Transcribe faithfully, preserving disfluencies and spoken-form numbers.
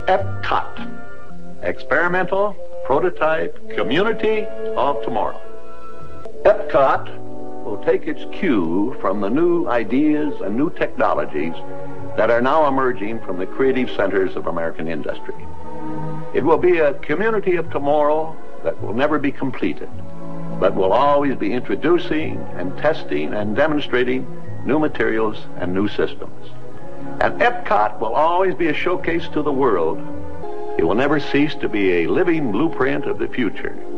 Epcot, Experimental Prototype Community of Tomorrow. Epcot will take its cue from the new ideas and new technologies that are now emerging from the creative centers of American industry. It will be a community of tomorrow that will never be completed, but will always be introducing and testing and demonstrating new materials and new systems. And Epcot will always be a showcase to the world. It will never cease to be a living blueprint of the future.